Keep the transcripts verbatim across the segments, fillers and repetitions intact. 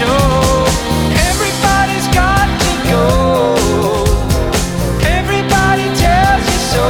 show. Everybody's got to go. Everybody tells you so.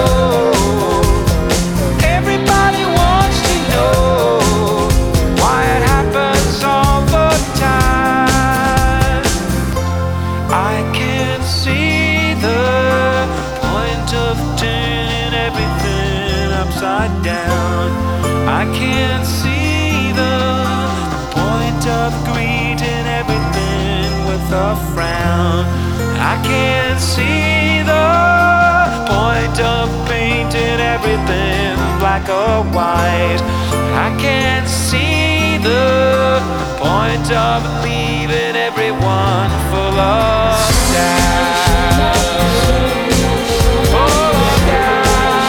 Everybody wants to know why it happens all the time. I can see the point of turning everything upside down. I can see the point of greeting everything with a frown. I can see the point of painting everything black or white. I can see the point of leaving everyone full of doubt. Full of doubt.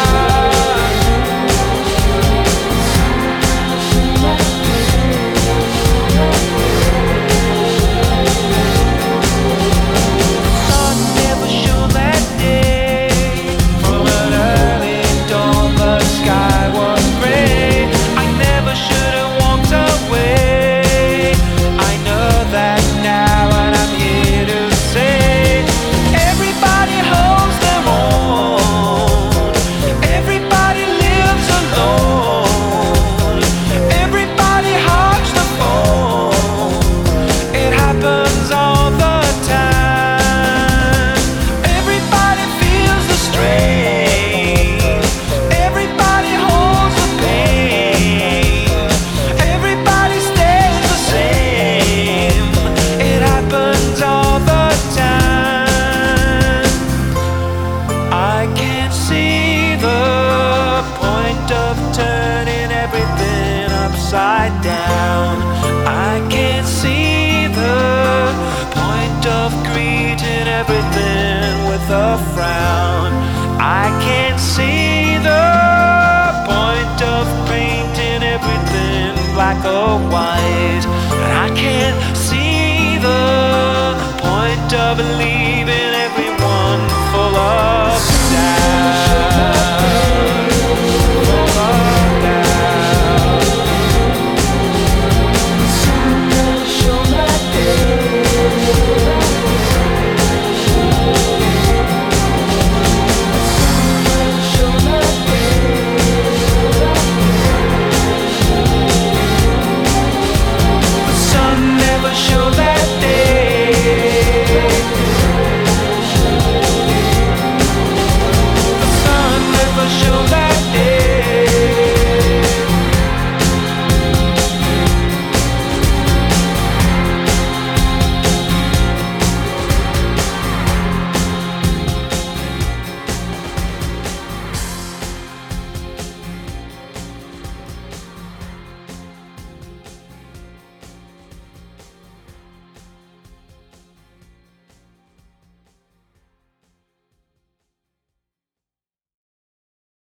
Sun never shone that day. From an early dawn the sky was gray. I never should have walked away. I know that now, and I'm here to say everybody holds their own. Everybody lives alone. Everybody hogs the phone. It happens all the time. Everybody feels the strain. Everybody holds the pain. Everybody stays the same. It happens all the time. I can see the point of turning everything upside down. I can see the point of greeting everything with a frown. I can see the point of painting everything black or white. And I can see the point of leaving